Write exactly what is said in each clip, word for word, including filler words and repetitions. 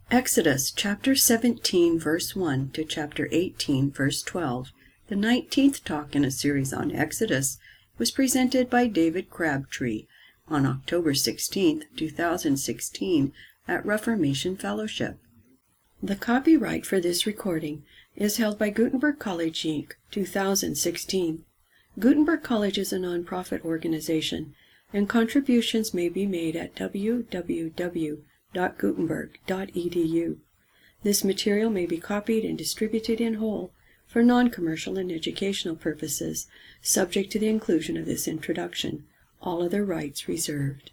Exodus chapter seventeen verse one to chapter eighteen verse twelve, the nineteenth talk in a series on Exodus, was presented by David Crabtree on October sixteenth, two thousand sixteen at Reformation Fellowship. The copyright for this recording is held by Gutenberg College Incorporated, two thousand sixteen. Gutenberg College is a non-profit organization, and contributions may be made at w w w dot gutenberg dot e d u. This material may be copied and distributed in whole for non-commercial and educational purposes, subject to the inclusion of this introduction. All other rights reserved.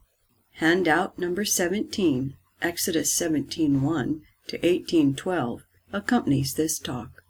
Handout number seventeen, Exodus seventeen one to eighteen twelve, accompanies this talk.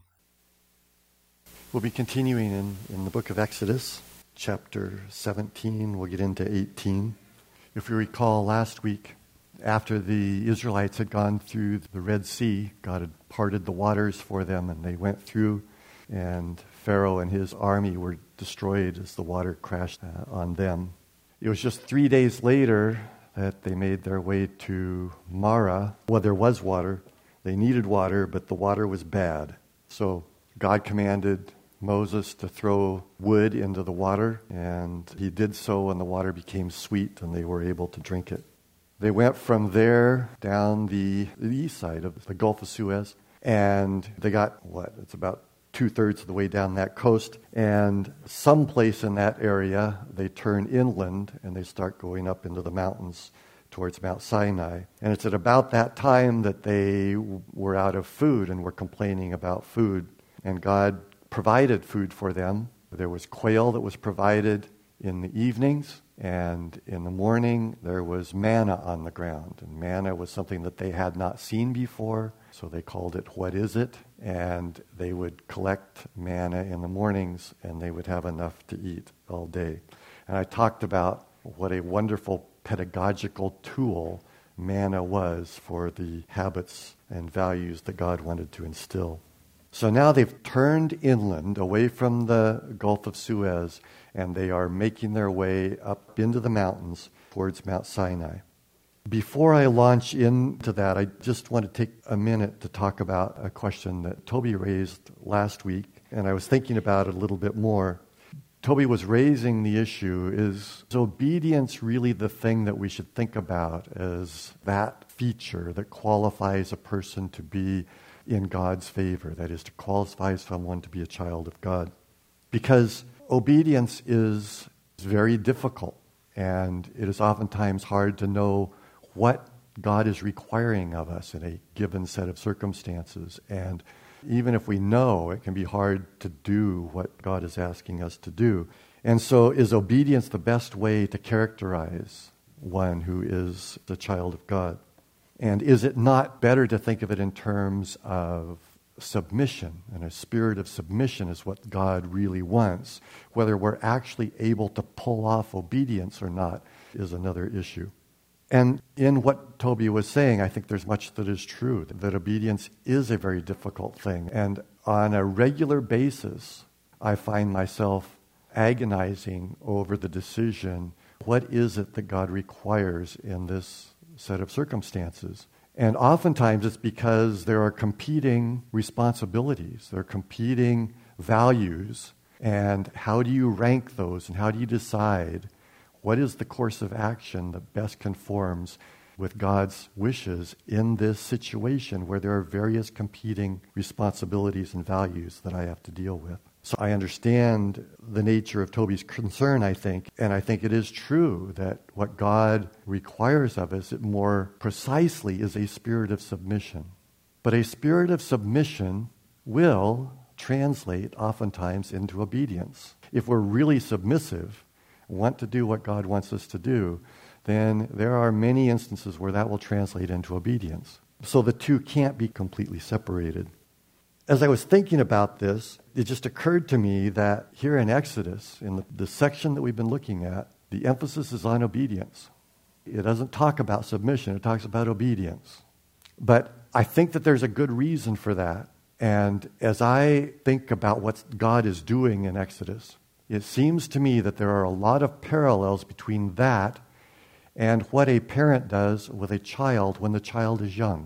We'll be continuing in, in the book of Exodus, chapter seventeen. We'll get into eighteen. If you recall, last week, after the Israelites had gone through the Red Sea, God had parted the waters for them, and they went through, and Pharaoh and his army were destroyed as the water crashed uh, on them. It was just three days later that they made their way to Marah. Well, there was water. They needed water, but the water was bad. So God commanded Moses to throw wood into the water, and he did so, and the water became sweet, and they were able to drink it. They went from there down the, the east side of the Gulf of Suez, and they got, what, it's about two-thirds of the way down that coast, and someplace in that area, they turn inland, and they start going up into the mountains towards Mount Sinai. And it's at about that time that they were out of food and were complaining about food, and God provided food for them. There was quail that was provided in the evenings, and in the morning there was manna on the ground. And manna was something that they had not seen before, so they called it "What is it?" And they would collect manna in the mornings, and they would have enough to eat all day. And I talked about what a wonderful pedagogical tool manna was for the habits and values that God wanted to instill. So now they've turned inland away from the Gulf of Suez, and they are making their way up into the mountains towards Mount Sinai. Before I launch into that, I just want to take a minute to talk about a question that Toby raised last week, and I was thinking about it a little bit more. Toby was raising the issue, is, is obedience really the thing that we should think about as that feature that qualifies a person to be in God's favor, that is, to qualify someone to be a child of God? Because obedience is very difficult, and it is oftentimes hard to know what God is requiring of us in a given set of circumstances. And even if we know, it can be hard to do what God is asking us to do. And so is obedience the best way to characterize one who is a child of God? And is it not better to think of it in terms of submission? And a spirit of submission is what God really wants. Whether we're actually able to pull off obedience or not is another issue. And in what Toby was saying, I think there's much that is true, that obedience is a very difficult thing. And on a regular basis, I find myself agonizing over the decision, what is it that God requires in this set of circumstances? And oftentimes it's because there are competing responsibilities, there are competing values, and how do you rank those, and how do you decide what is the course of action that best conforms with God's wishes in this situation where there are various competing responsibilities and values that I have to deal with? So I understand the nature of Toby's concern, I think, and I think it is true that what God requires of us, it more precisely is a spirit of submission. But a spirit of submission will translate oftentimes into obedience. If we're really submissive, want to do what God wants us to do, then there are many instances where that will translate into obedience. So the two can't be completely separated. As I was thinking about this, it just occurred to me that here in Exodus, in the, the section that we've been looking at, the emphasis is on obedience. It doesn't talk about submission, it talks about obedience. But I think that there's a good reason for that. And as I think about what God is doing in Exodus, it seems to me that there are a lot of parallels between that and what a parent does with a child when the child is young.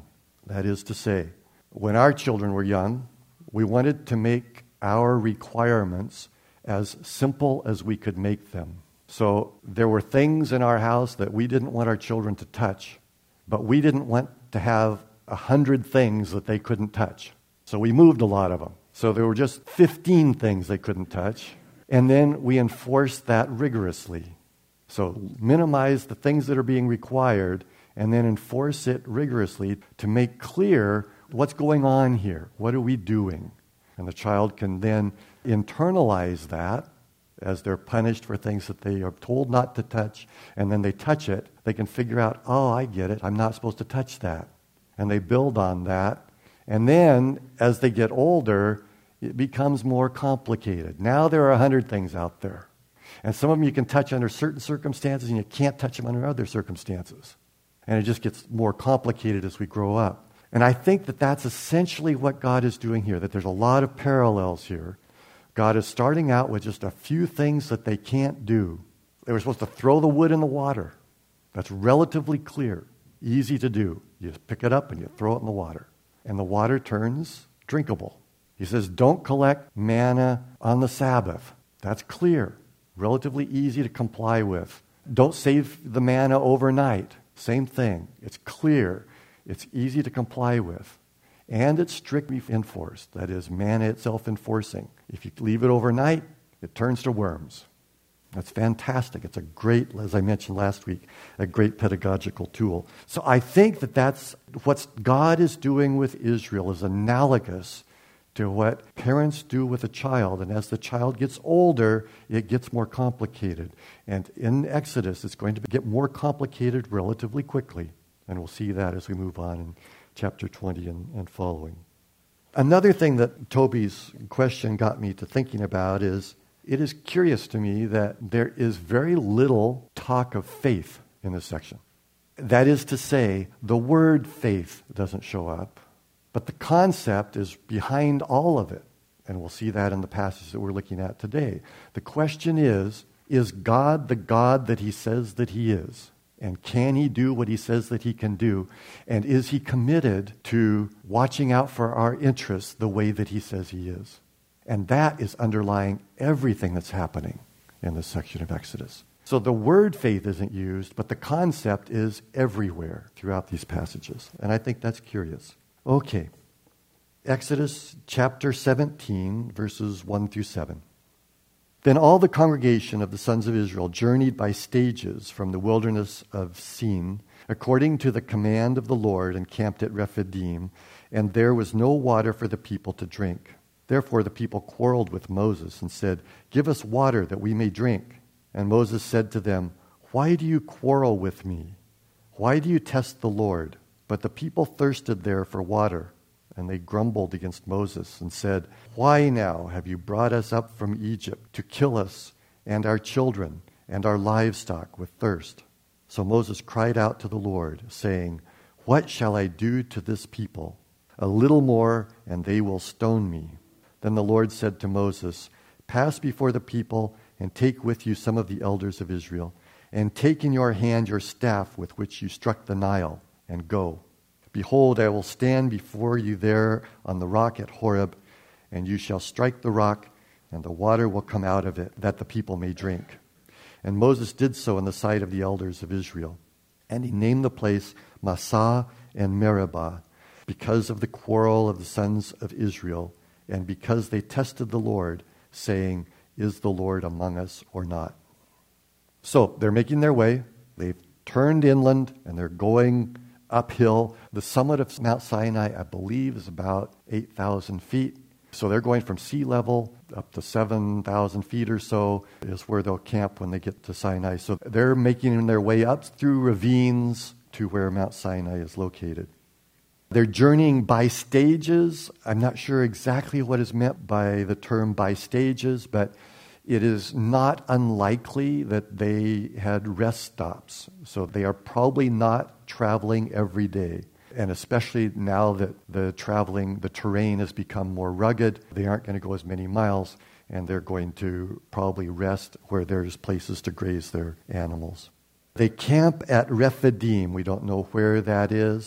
That is to say, when our children were young, we wanted to make our requirements as simple as we could make them. So there were things in our house that we didn't want our children to touch, but we didn't want to have a hundred things that they couldn't touch. So we moved a lot of them. So there were just fifteen things they couldn't touch, and then we enforced that rigorously. So minimize the things that are being required, and then enforce it rigorously to make clear what's going on here. What are we doing? And the child can then internalize that as they're punished for things that they are told not to touch, and then they touch it. They can figure out, oh, I get it. I'm not supposed to touch that. And they build on that. And then, as they get older, it becomes more complicated. Now there are a hundred things out there. And some of them you can touch under certain circumstances, and you can't touch them under other circumstances. And it just gets more complicated as we grow up. And I think that that's essentially what God is doing here, that there's a lot of parallels here. God is starting out with just a few things that they can't do. They were supposed to throw the wood in the water. That's relatively clear, easy to do. You just pick it up and you throw it in the water. And the water turns drinkable. He says, don't collect manna on the Sabbath. That's clear, relatively easy to comply with. Don't save the manna overnight. Same thing. It's clear. It's easy to comply with. And it's strictly enforced. That is, manna itself enforcing. If you leave it overnight, it turns to worms. That's fantastic. It's a great, as I mentioned last week, a great pedagogical tool. So I think that that's what God is doing with Israel is analogous to what parents do with a child. And as the child gets older, it gets more complicated. And in Exodus, it's going to get more complicated relatively quickly. And we'll see that as we move on in chapter twenty and, and following. Another thing that Toby's question got me to thinking about is, it is curious to me that there is very little talk of faith in this section. That is to say, the word faith doesn't show up, but the concept is behind all of it. And we'll see that in the passage that we're looking at today. The question is, is God the God that he says that he is? And can he do what he says that he can do? And is he committed to watching out for our interests the way that he says he is? And that is underlying everything that's happening in this section of Exodus. So the word faith isn't used, but the concept is everywhere throughout these passages. And I think that's curious. Okay. Exodus chapter seventeen, verses one through seven. Then all the congregation of the sons of Israel journeyed by stages from the wilderness of Sin, according to the command of the Lord, and camped at Rephidim, and there was no water for the people to drink. Therefore the people quarreled with Moses and said, "Give us water that we may drink." And Moses said to them, "Why do you quarrel with me? Why do you test the Lord?" But the people thirsted there for water, and they grumbled against Moses and said, "Why now have you brought us up from Egypt to kill us and our children and our livestock with thirst?" So Moses cried out to the Lord, saying, "What shall I do to this people? A little more, and they will stone me." Then the Lord said to Moses, "Pass before the people and take with you some of the elders of Israel, and take in your hand your staff with which you struck the Nile, and go. Behold, I will stand before you there on the rock at Horeb, and you shall strike the rock, and the water will come out of it, that the people may drink." And Moses did so in the sight of the elders of Israel. And he named the place Massah and Meribah, because of the quarrel of the sons of Israel, and because they tested the Lord, saying, "Is the Lord among us or not?" So they're making their way. They've turned inland, and they're going uphill. The summit of Mount Sinai, I believe, is about eight thousand feet. So they're going from sea level up to seven thousand feet or so is where they'll camp when they get to Sinai. So they're making their way up through ravines to where Mount Sinai is located. They're journeying by stages. I'm not sure exactly what is meant by the term by stages, but it is not unlikely that they had rest stops. So they are probably not traveling every day. And especially now that the traveling, the terrain has become more rugged, they aren't going to go as many miles, and they're going to probably rest where there's places to graze their animals. They camp at Rephidim. We don't know where that is.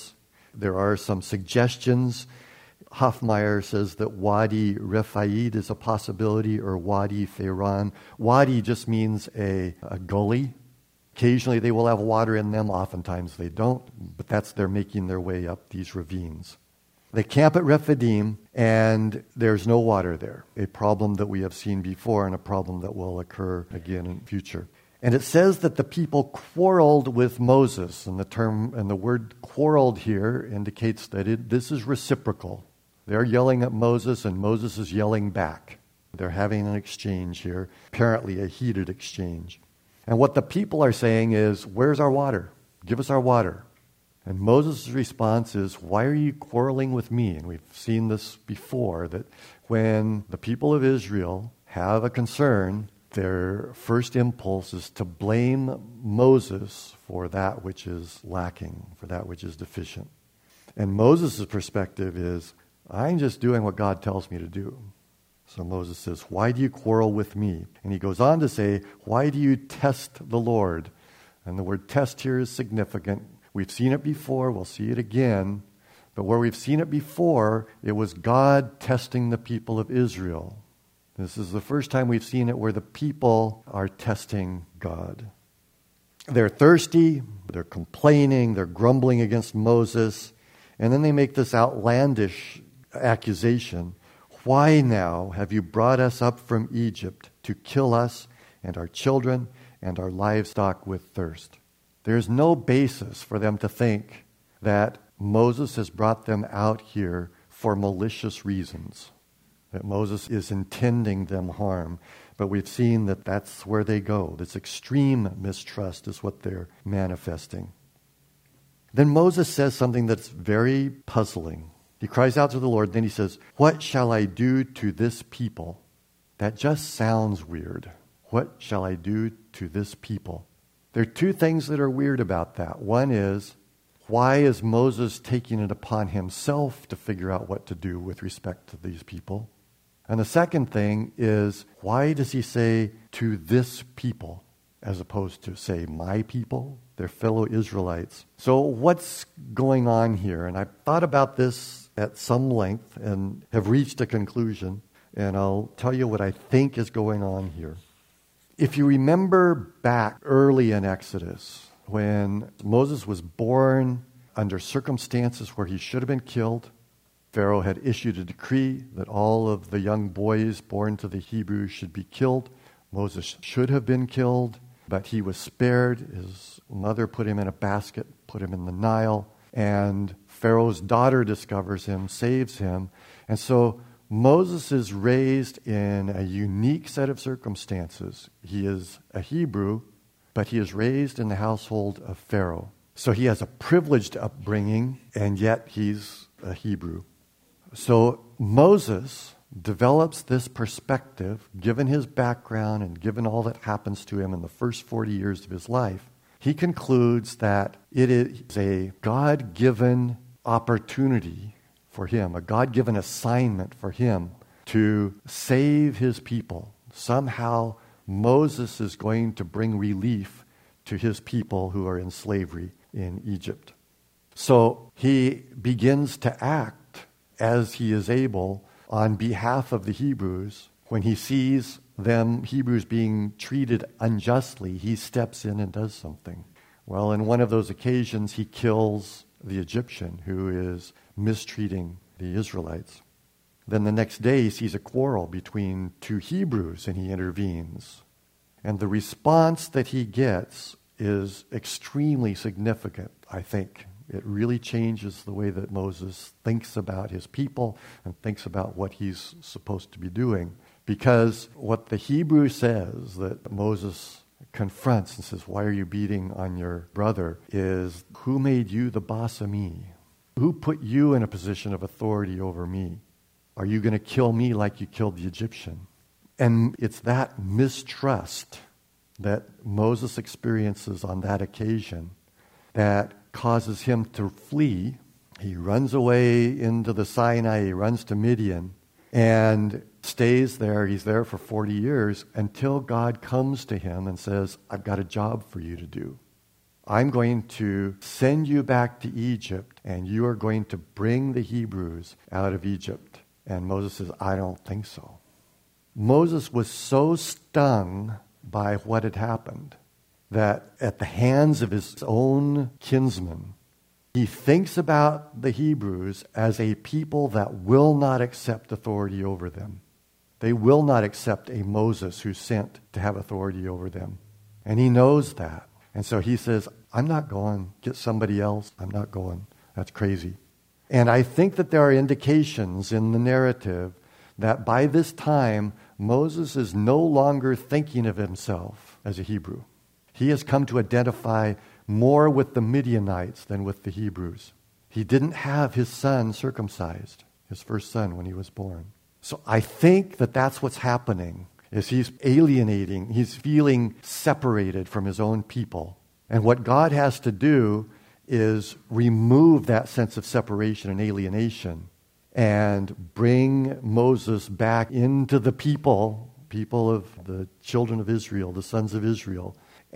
There are some suggestions. Hoffmeyer says that Wadi Refaid is a possibility, or Wadi Feiran. Wadi just means a, a gully. Occasionally they will have water in them, oftentimes they don't, but that's they're making their way up these ravines. They camp at Rephidim, and there's no water there, a problem that we have seen before and a problem that will occur again in the future. And it says that the people quarreled with Moses, and the term and the word quarreled here indicates that it, this is reciprocal. They're yelling at Moses, and Moses is yelling back. They're having an exchange here, apparently a heated exchange. And what the people are saying is, where's our water? Give us our water. And Moses' response is, why are you quarreling with me? And we've seen this before, that when the people of Israel have a concern, their first impulse is to blame Moses for that which is lacking, for that which is deficient. And Moses' perspective is, I'm just doing what God tells me to do. So Moses says, why do you quarrel with me? And he goes on to say, why do you test the Lord? And the word test here is significant. We've seen it before, we'll see it again. But where we've seen it before, it was God testing the people of Israel. This is the first time we've seen it where the people are testing God. They're thirsty, they're complaining, they're grumbling against Moses, and then they make this outlandish accusation. Why now have you brought us up from Egypt to kill us and our children and our livestock with thirst? There's no basis for them to think that Moses has brought them out here for malicious reasons, that Moses is intending them harm. But we've seen that that's where they go. This extreme mistrust is what they're manifesting. Then Moses says something that's very puzzling. He cries out to the Lord, then he says, what shall I do to this people? That just sounds weird. What shall I do to this people? There are two things that are weird about that. One is, why is Moses taking it upon himself to figure out what to do with respect to these people? And the second thing is, why does he say to this people, as opposed to, say, my people, their fellow Israelites? So what's going on here? And I've thought about this at some length and have reached a conclusion, and I'll tell you what I think is going on here. If you remember back early in Exodus, when Moses was born under circumstances where he should have been killed, Pharaoh had issued a decree that all of the young boys born to the Hebrews should be killed. Moses should have been killed, but he was spared. His mother put him in a basket, put him in the Nile, and Pharaoh's daughter discovers him, saves him. And so Moses is raised in a unique set of circumstances. He is a Hebrew, but he is raised in the household of Pharaoh. So he has a privileged upbringing, and yet he's a Hebrew. So Moses develops this perspective, given his background and given all that happens to him in the first forty years of his life. He concludes that it is a God-given opportunity for him, a God-given assignment for him to save his people. Somehow Moses is going to bring relief to his people who are in slavery in Egypt. So he begins to act as he is able on behalf of the Hebrews. When he sees them, Hebrews, being treated unjustly, he steps in and does something. Well, in one of those occasions, he kills the Egyptian who is mistreating the Israelites. Then the next day, he sees a quarrel between two Hebrews, and he intervenes. And the response that he gets is extremely significant, I think. It really changes the way that Moses thinks about his people and thinks about what he's supposed to be doing. Because what the Hebrew says that Moses confronts and says, why are you beating on your brother, is, who made you the boss of me? Who put you in a position of authority over me? Are you going to kill me like you killed the Egyptian? And it's that mistrust that Moses experiences on that occasion that causes him to flee. He runs away into the Sinai, he runs to Midian, and stays there. He's there for forty years until God comes to him and says, I've got a job for you to do. I'm going to send you back to Egypt, and you are going to bring the Hebrews out of Egypt. And Moses says, I don't think so. Moses was so stung by what had happened that at the hands of his own kinsmen, he thinks about the Hebrews as a people that will not accept authority over them. They will not accept a Moses who's sent to have authority over them. And he knows that. And so he says, I'm not going. Get somebody else. I'm not going. That's crazy. And I think that there are indications in the narrative that by this time, Moses is no longer thinking of himself as a Hebrew. He has come to identify more with the Midianites than with the Hebrews. He didn't have his son circumcised, his first son, when he was born. So I think that that's what's happening, is he's alienating, he's feeling separated from his own people. And what God has to do is remove that sense of separation and alienation and bring Moses back into the people, people of the children of Israel, the sons of Israel,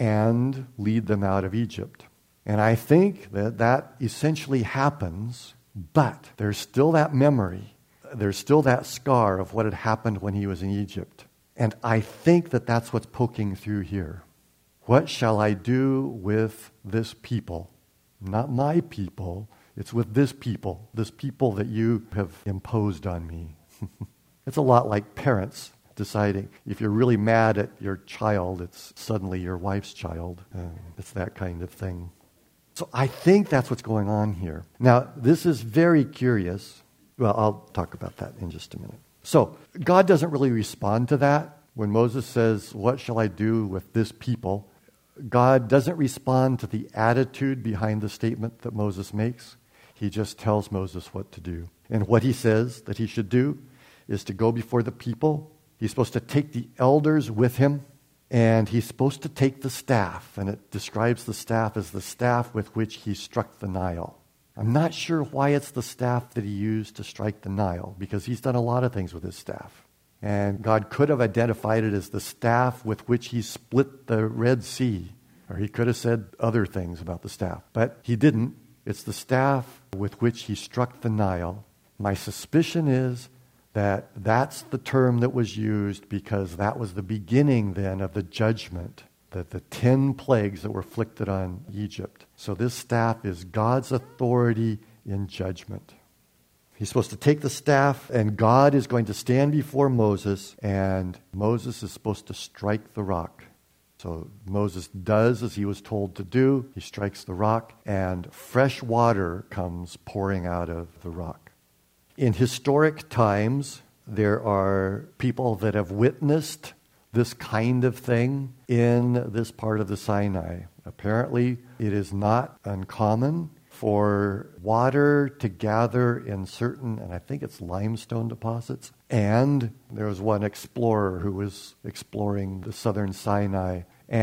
and lead them out of Egypt. And I think that that essentially happens, but there's still that memory. There's still that scar of what had happened when he was in Egypt. And I think that that's what's poking through here. What shall I do with this people? Not my people. It's with this people, this people that you have imposed on me. It's a lot like parents deciding if you're really mad at your child, it's suddenly your wife's child. Uh, it's that kind of thing. So I think that's what's going on here. Now, this is very curious. Well, I'll talk about that in just a minute. So God doesn't really respond to that. When Moses says, what shall I do with this people? God doesn't respond to the attitude behind the statement that Moses makes. He just tells Moses what to do. And what he says that he should do is to go before the people. He's supposed to take the elders with him, and he's supposed to take the staff. And it describes the staff as the staff with which he struck the Nile. I'm not sure why it's the staff that he used to strike the Nile, because he's done a lot of things with his staff. And God could have identified it as the staff with which he split the Red Sea. Or he could have said other things about the staff. But he didn't. It's the staff with which he struck the Nile. My suspicion is that that's the term that was used because that was the beginning then of the judgment, that the ten plagues that were inflicted on Egypt. So this staff is God's authority in judgment. He's supposed to take the staff, and God is going to stand before Moses, and Moses is supposed to strike the rock. So Moses does as he was told to do. He strikes the rock, and fresh water comes pouring out of the rock. In historic times, there are people that have witnessed this kind of thing in this part of the Sinai. Apparently, it is not uncommon for water to gather in certain, and I think it's limestone deposits. And there was one explorer who was exploring the southern Sinai,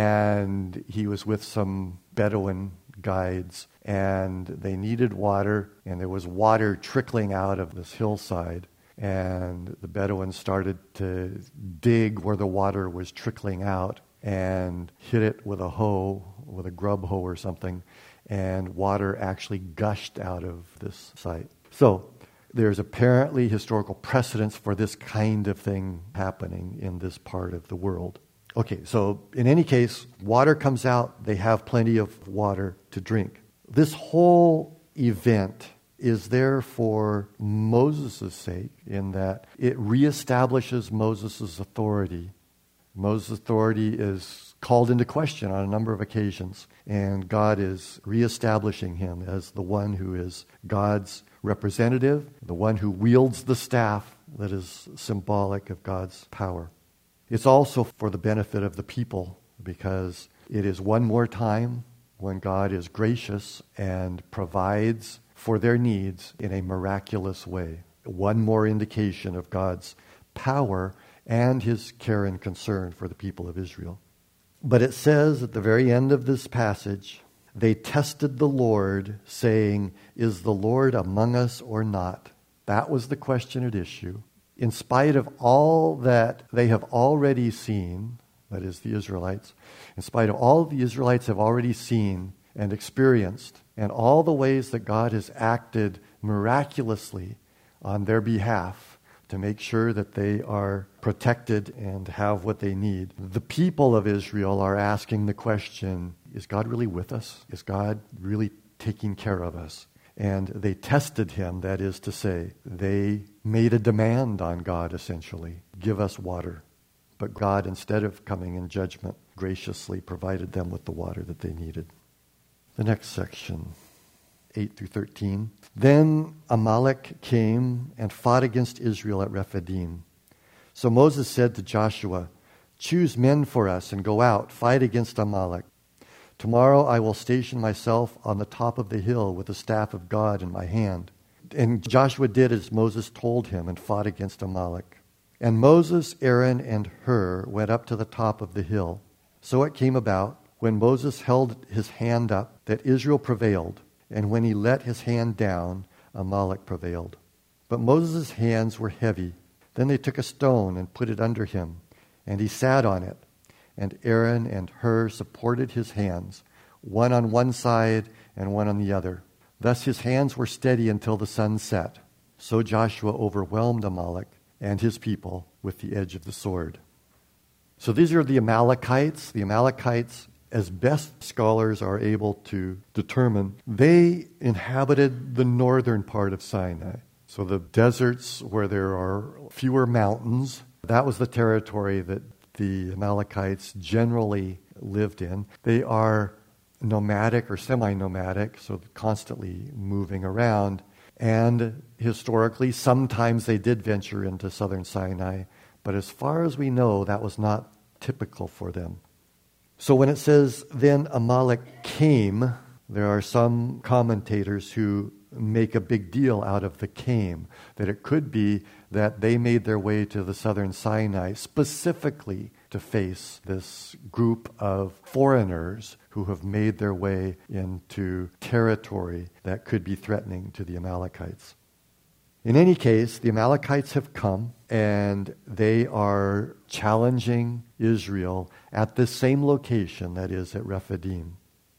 and he was with some Bedouin guides, and they needed water, and there was water trickling out of this hillside. And the Bedouins started to dig where the water was trickling out and hit it with a hoe, with a grub hoe or something, and water actually gushed out of this site. So there's apparently historical precedence for this kind of thing happening in this part of the world. Okay, so in any case, water comes out. They have plenty of water to drink. This whole event is there for Moses' sake in that it reestablishes Moses' authority. Moses' authority is called into question on a number of occasions, and God is reestablishing him as the one who is God's representative, the one who wields the staff that is symbolic of God's power. It's also for the benefit of the people, because it is one more time when God is gracious and provides for their needs in a miraculous way. One more indication of God's power and his care and concern for the people of Israel. But it says at the very end of this passage, they tested the Lord, saying, "Is the Lord among us or not?" That was the question at issue. In spite of all that they have already seen, that is the Israelites, in spite of all the Israelites have already seen and experienced, and all the ways that God has acted miraculously on their behalf to make sure that they are protected and have what they need. The people of Israel are asking the question, is God really with us? Is God really taking care of us? And they tested him, that is to say, they made a demand on God, essentially, give us water. But God, instead of coming in judgment, graciously provided them with the water that they needed. The next section, eight through thirteen. Then Amalek came and fought against Israel at Rephidim. So Moses said to Joshua, choose men for us and go out, fight against Amalek. Tomorrow I will station myself on the top of the hill with the staff of God in my hand. And Joshua did as Moses told him and fought against Amalek. And Moses, Aaron, and Hur went up to the top of the hill. So it came about, when Moses held his hand up, that Israel prevailed, and when he let his hand down, Amalek prevailed. But Moses' hands were heavy. Then they took a stone and put it under him, and he sat on it. And Aaron and Hur supported his hands, one on one side and one on the other. Thus his hands were steady until the sun set. So Joshua overwhelmed Amalek and his people with the edge of the sword. So these are the Amalekites. The Amalekites, as best scholars are able to determine, they inhabited the northern part of Sinai. So the deserts where there are fewer mountains, that was the territory that the Amalekites generally lived in. They are nomadic or semi-nomadic, so constantly moving around. And historically, sometimes they did venture into southern Sinai, but as far as we know, that was not typical for them. So when it says, then Amalek came, there are some commentators who make a big deal out of the came, that it could be that they made their way to the southern Sinai specifically to face this group of foreigners who have made their way into territory that could be threatening to the Amalekites. In any case, the Amalekites have come and they are challenging Israel at this same location, that is at Rephidim.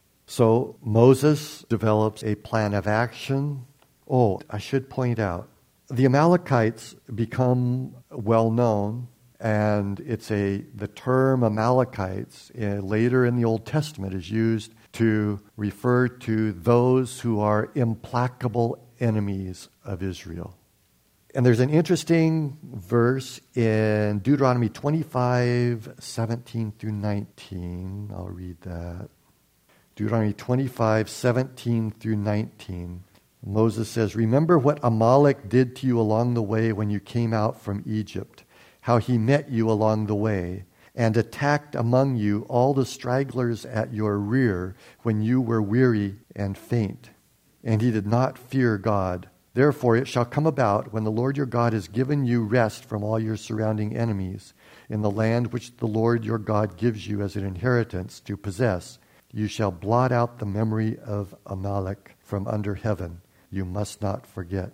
So Moses develops a plan of action. Oh, I should point out, the Amalekites become well known, and it's a the term Amalekites uh, later in the Old Testament is used to refer to those who are implacable enemies of Israel. And there's an interesting verse in Deuteronomy twenty-five, seventeen through nineteen. I'll read that. Deuteronomy twenty-five, seventeen through nineteen. Moses says, remember what Amalek did to you along the way when you came out from Egypt, how he met you along the way, and attacked among you all the stragglers at your rear when you were weary and faint. And he did not fear God. Therefore it shall come about, when the Lord your God has given you rest from all your surrounding enemies, in the land which the Lord your God gives you as an inheritance to possess, you shall blot out the memory of Amalek from under heaven. You must not forget.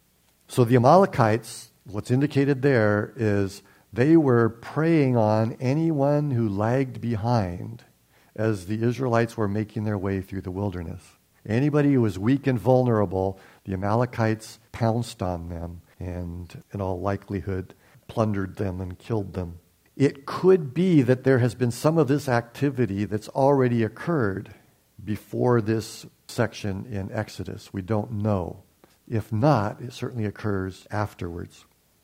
So the Amalekites, what's indicated there is they were preying on anyone who lagged behind as the Israelites were making their way through the wilderness. Anybody who was weak and vulnerable, the Amalekites pounced on them and, in all likelihood, plundered them and killed them. It could be that there has been some of this activity that's already occurred before this section in Exodus. We don't know. If not, it certainly occurs afterwards.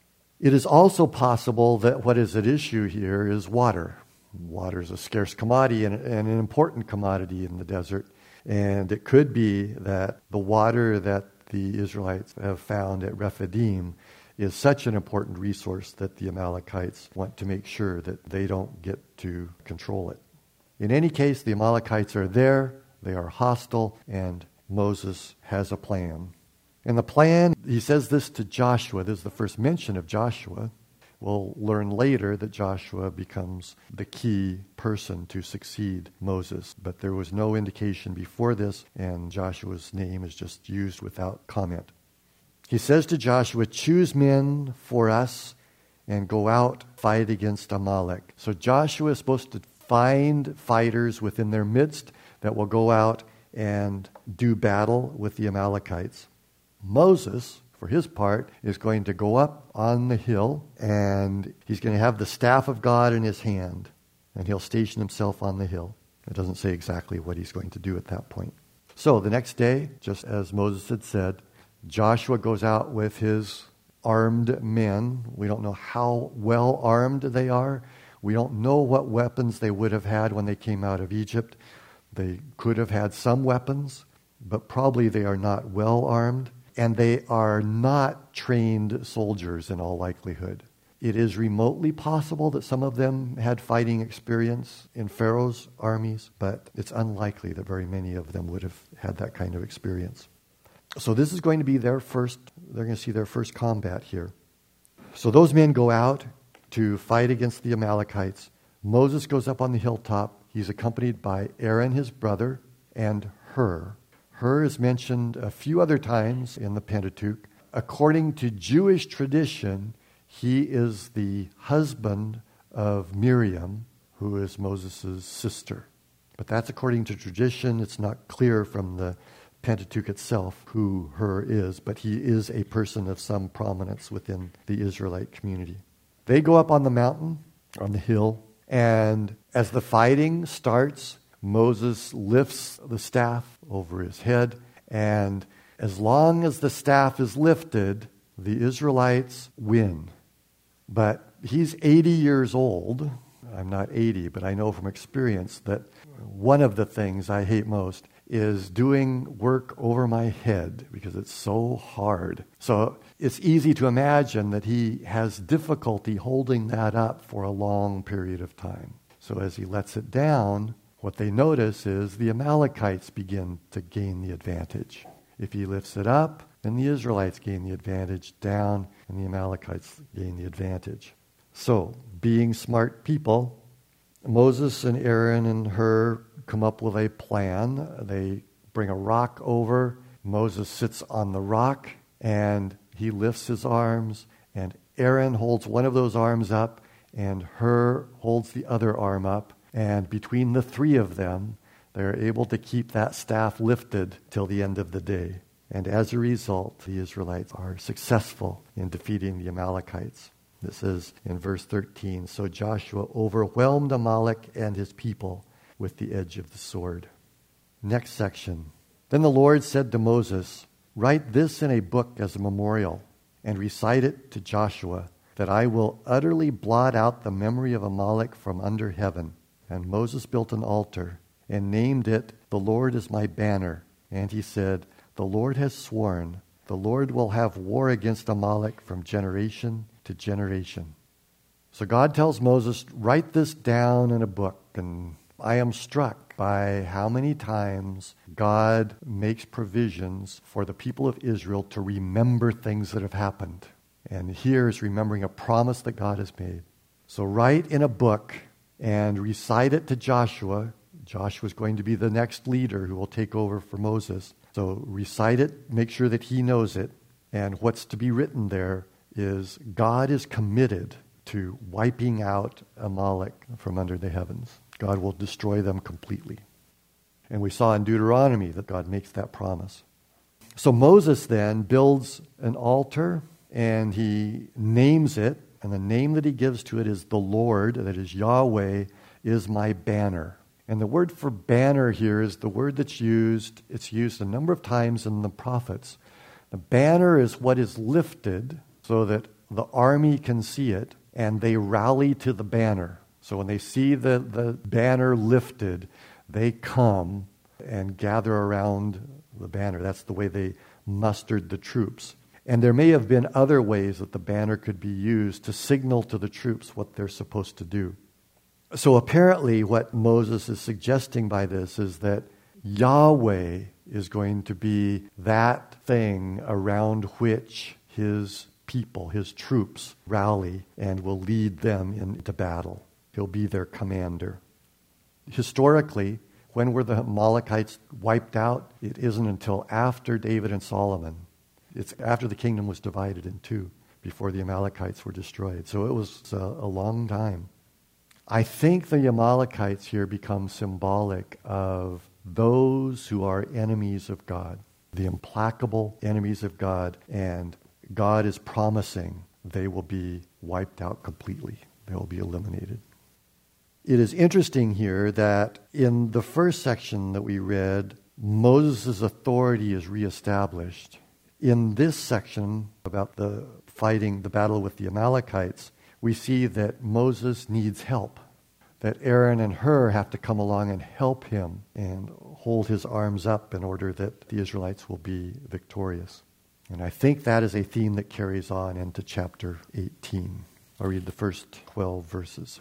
It is also possible that what is at issue here is water. Water is a scarce commodity and, and an important commodity in the desert. And it could be that the water that the Israelites have found at Rephidim is such an important resource that the Amalekites want to make sure that they don't get to control it. In any case, the Amalekites are there, they are hostile, and Moses has a plan. And the plan, he says this to Joshua. This is the first mention of Joshua. We'll learn later that Joshua becomes the key person to succeed Moses. But there was no indication before this, and Joshua's name is just used without comment. He says to Joshua, choose men for us and go out, fight against Amalek. So Joshua is supposed to find fighters within their midst that will go out and do battle with the Amalekites. Moses, for his part, is going to go up on the hill, and he's going to have the staff of God in his hand, and he'll station himself on the hill. It doesn't say exactly what he's going to do at that point. So the next day, just as Moses had said, Joshua goes out with his armed men. We don't know how well armed they are. We don't know what weapons they would have had when they came out of Egypt. They could have had some weapons, but probably they are not well armed, and they are not trained soldiers in all likelihood. It is remotely possible that some of them had fighting experience in Pharaoh's armies, but it's unlikely that very many of them would have had that kind of experience. So this is going to be their first, they're going to see their first combat here. So those men go out to fight against the Amalekites. Moses goes up on the hilltop. He's accompanied by Aaron, his brother, and Hur. Hur is mentioned a few other times in the Pentateuch. According to Jewish tradition, he is the husband of Miriam, who is Moses' sister. But that's according to tradition. It's not clear from the Pentateuch itself who Hur is, but he is a person of some prominence within the Israelite community. They go up on the mountain, on the hill, and as the fighting starts, Moses lifts the staff over his head, and as long as the staff is lifted, the Israelites win. But he's eighty years old. I'm not eighty, but I know from experience that one of the things I hate most is doing work over my head because it's so hard. So it's easy to imagine that he has difficulty holding that up for a long period of time. So as he lets it down, what they notice is the Amalekites begin to gain the advantage. If he lifts it up, then the Israelites gain the advantage down, and the Amalekites gain the advantage. So, being smart people, Moses and Aaron and Hur come up with a plan. They bring a rock over. Moses sits on the rock, and he lifts his arms, and Aaron holds one of those arms up, and Hur holds the other arm up. And between the three of them, they're able to keep that staff lifted till the end of the day. And as a result, the Israelites are successful in defeating the Amalekites. This is in verse thirteen. So Joshua overwhelmed Amalek and his people with the edge of the sword. Next section. Then the Lord said to Moses, "Write this in a book as a memorial, and recite it to Joshua, that I will utterly blot out the memory of Amalek from under heaven." And Moses built an altar and named it, "The Lord is my banner." And he said, "The Lord has sworn, the Lord will have war against Amalek from generation to generation." So God tells Moses, write this down in a book. And I am struck by how many times God makes provisions for the people of Israel to remember things that have happened. And here is remembering a promise that God has made. So write in a book and recite it to Joshua. Joshua is going to be the next leader who will take over for Moses. So recite it, make sure that he knows it. And what's to be written there is God is committed to wiping out Amalek from under the heavens. God will destroy them completely. And we saw in Deuteronomy that God makes that promise. So Moses then builds an altar and he names it. And the name that he gives to it is the Lord, that is Yahweh, is my banner. And the word for banner here is the word that's used, it's used a number of times in the prophets. The banner is what is lifted so that the army can see it, and they rally to the banner. So when they see the, the banner lifted, they come and gather around the banner. That's the way they mustered the troops. And there may have been other ways that the banner could be used to signal to the troops what they're supposed to do. So apparently what Moses is suggesting by this is that Yahweh is going to be that thing around which his people, his troops, rally and will lead them into battle. He'll be their commander. Historically, when were the Amalekites wiped out? It isn't until after David and Solomon. It's after the kingdom was divided in two, before the Amalekites were destroyed. So it was a, a long time. I think the Amalekites here become symbolic of those who are enemies of God, the implacable enemies of God, and God is promising they will be wiped out completely. They will be eliminated. It is interesting here that in the first section that we read, Moses' authority is reestablished. In this section about the fighting, the battle with the Amalekites, we see that Moses needs help, that Aaron and Hur have to come along and help him and hold his arms up in order that the Israelites will be victorious. And I think that is a theme that carries on into chapter eighteen. I'll read the first twelve verses.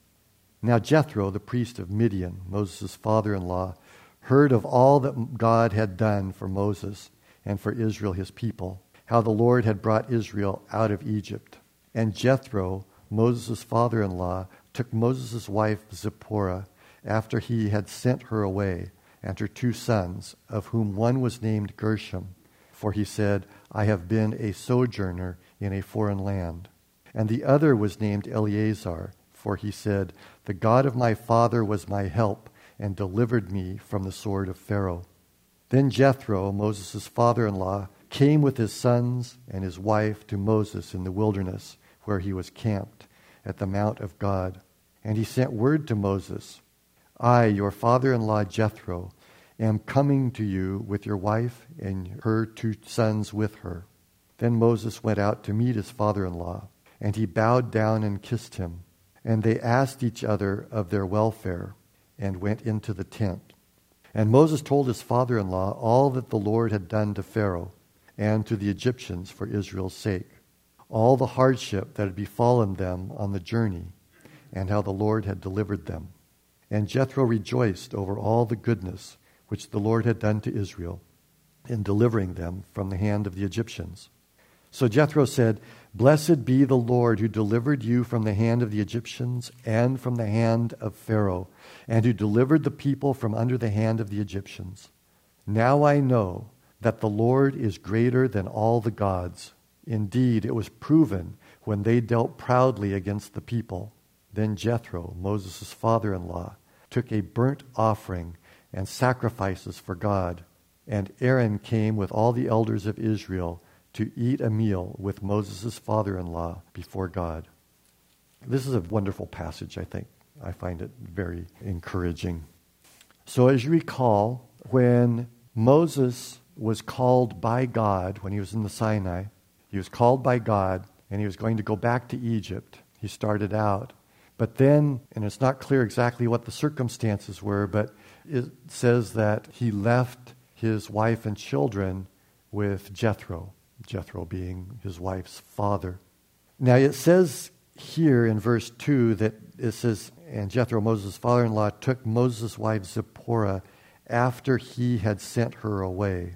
Now Jethro, the priest of Midian, Moses' father-in-law, heard of all that God had done for Moses and for Israel his people, how the Lord had brought Israel out of Egypt. And Jethro, Moses' father-in-law, took Moses' wife Zipporah, after he had sent her away, and her two sons, of whom one was named Gershom, for he said, I have been a sojourner in a foreign land. And the other was named Eleazar, for he said, the God of my father was my help, and delivered me from the sword of Pharaoh. Then Jethro, Moses' father-in-law, came with his sons and his wife to Moses in the wilderness, where he was camped, at the mount of God. And he sent word to Moses, I, your father-in-law Jethro, am coming to you with your wife and her two sons with her. Then Moses went out to meet his father-in-law, and he bowed down and kissed him. And they asked each other of their welfare, and went into the tent. And Moses told his father-in-law all that the Lord had done to Pharaoh and to the Egyptians for Israel's sake, all the hardship that had befallen them on the journey, and how the Lord had delivered them. And Jethro rejoiced over all the goodness which the Lord had done to Israel in delivering them from the hand of the Egyptians. So Jethro said, Blessed be the Lord who delivered you from the hand of the Egyptians and from the hand of Pharaoh, and who delivered the people from under the hand of the Egyptians. Now I know that the Lord is greater than all the gods. Indeed, it was proven when they dealt proudly against the people. Then Jethro, Moses' father-in-law, took a burnt offering and sacrifices for God. And Aaron came with all the elders of Israel to eat a meal with Moses' father-in-law before God. This is a wonderful passage, I think. I find it very encouraging. So as you recall, when Moses was called by God, when he was in the Sinai, he was called by God, and he was going to go back to Egypt. He started out. But then, and it's not clear exactly what the circumstances were, but it says that he left his wife and children with Jethro, Jethro being his wife's father. Now it says here in verse two that it says, and Jethro, Moses' father-in-law, took Moses' wife Zipporah after he had sent her away.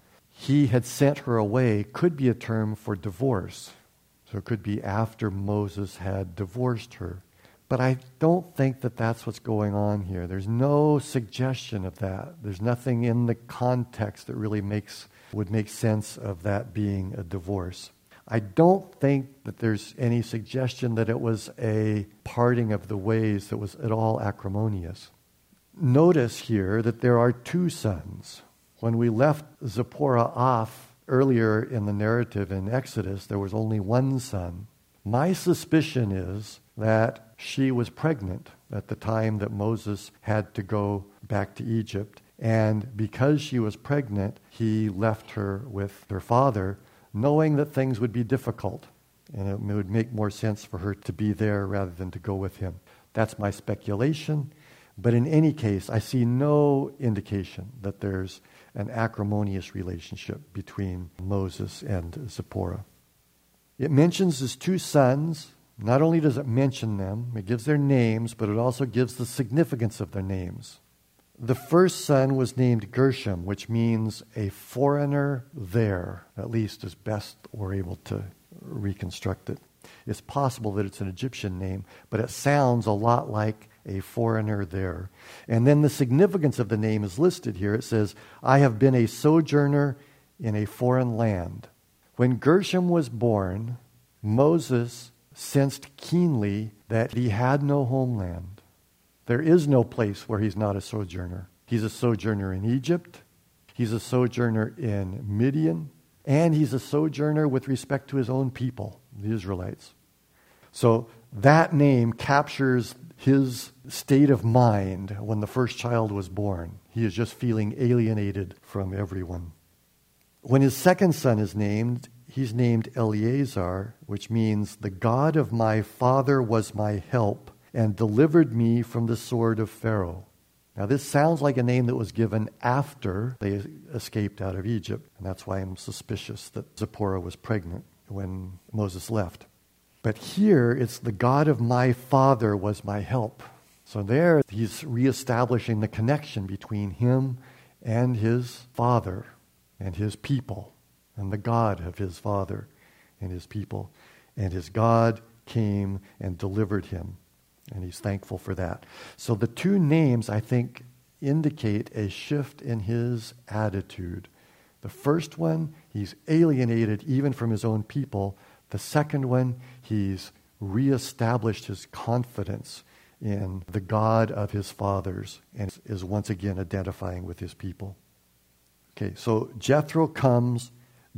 He had sent her away could be a term for divorce. So it could be after Moses had divorced her. But I don't think that that's what's going on here. There's no suggestion of that. There's nothing in the context that really makes would make sense of that being a divorce. I don't think that there's any suggestion that it was a parting of the ways that was at all acrimonious. Notice here that there are two sons. When we left Zipporah off earlier in the narrative in Exodus, there was only one son. My suspicion is that she was pregnant at the time that Moses had to go back to Egypt. And because she was pregnant, he left her with her father, knowing that things would be difficult. And it would make more sense for her to be there rather than to go with him. That's my speculation. But in any case, I see no indication that there's an acrimonious relationship between Moses and Zipporah. It mentions his two sons. Not only does it mention them, it gives their names, but it also gives the significance of their names. The first son was named Gershom, which means a foreigner there, at least as best we're able to reconstruct it. It's possible that it's an Egyptian name, but it sounds a lot like a foreigner there. And then the significance of the name is listed here. It says, I have been a sojourner in a foreign land. When Gershom was born, Moses sensed keenly that he had no homeland. There is no place where he's not a sojourner. He's a sojourner in Egypt. He's a sojourner in Midian. And he's a sojourner with respect to his own people, the Israelites. So that name captures his state of mind when the first child was born. He is just feeling alienated from everyone. When his second son is named, he's named Eleazar, which means the God of my father was my help and delivered me from the sword of Pharaoh. Now this sounds like a name that was given after they escaped out of Egypt, and that's why I'm suspicious that Zipporah was pregnant when Moses left. But here it's the God of my father was my help. So there he's reestablishing the connection between him and his father and his people, and the God of his father and his people. And his God came and delivered him. And he's thankful for that. So the two names, I think, indicate a shift in his attitude. The first one, he's alienated even from his own people. The second one, he's reestablished his confidence in the God of his fathers and is once again identifying with his people. Okay, so Jethro comes,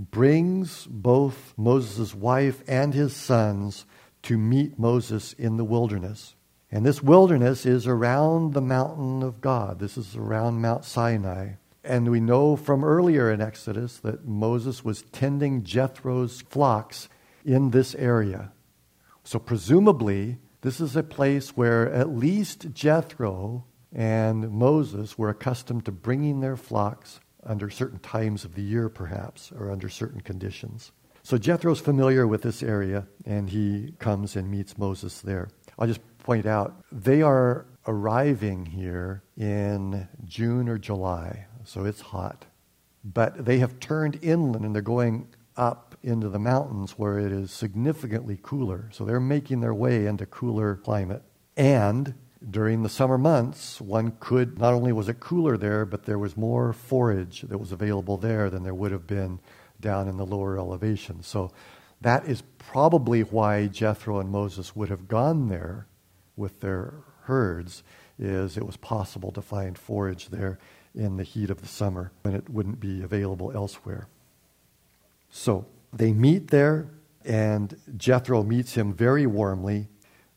brings both Moses' wife and his sons to meet Moses in the wilderness. And this wilderness is around the mountain of God. This is around Mount Sinai. And we know from earlier in Exodus that Moses was tending Jethro's flocks in this area. So presumably, this is a place where at least Jethro and Moses were accustomed to bringing their flocks under certain times of the year, perhaps, or under certain conditions. So Jethro's familiar with this area, and he comes and meets Moses there. I'll just point out, they are arriving here in June or July, so it's hot. But they have turned inland, and they're going up into the mountains where it is significantly cooler. So they're making their way into cooler climate. And during the summer months, one could, not only was it cooler there, but there was more forage that was available there than there would have been down in the lower elevation. So that is probably why Jethro and Moses would have gone there with their herds, is it was possible to find forage there in the heat of the summer when it wouldn't be available elsewhere. So they meet there, and Jethro meets him very warmly.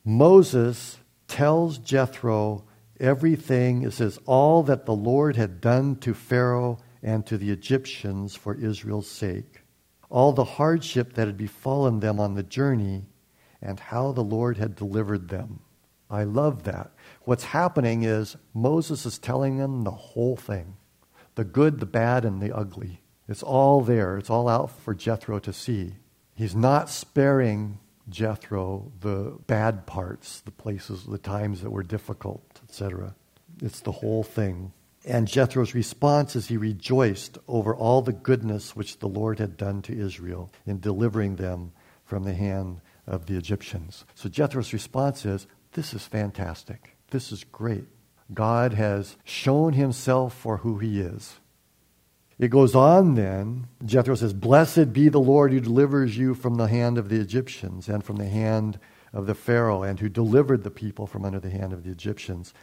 Moses tells Jethro everything, it says, all that the Lord had done to Pharaoh and to the Egyptians for Israel's sake, all the hardship that had befallen them on the journey, and how the Lord had delivered them. I love that. What's happening is Moses is telling them the whole thing, the good, the bad, and the ugly. It's all there. It's all out for Jethro to see. He's not sparing Jethro the bad parts, the places, the times that were difficult, et cetera. It's the whole thing. And Jethro's response is he rejoiced over all the goodness which the Lord had done to Israel in delivering them from the hand of the Egyptians. So Jethro's response is, this is fantastic. This is great. God has shown himself for who he is. It goes on then, Jethro says, blessed be the Lord who delivers you from the hand of the Egyptians and from the hand of the Pharaoh, and who delivered the people from under the hand of the Egyptians.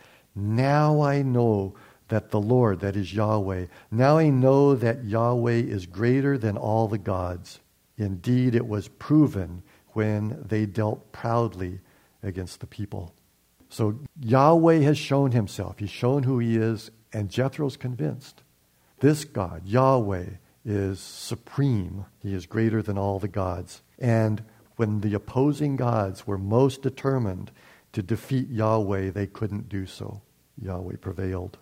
Now I know that the Lord, that is Yahweh, now I know that Yahweh is greater than all the gods. Indeed, it was proven when they dealt proudly against the people. So Yahweh has shown himself. He's shown who he is, and Jethro's convinced. This God, Yahweh, is supreme. He is greater than all the gods. And when the opposing gods were most determined to defeat Yahweh, they couldn't do so. Yahweh prevailed.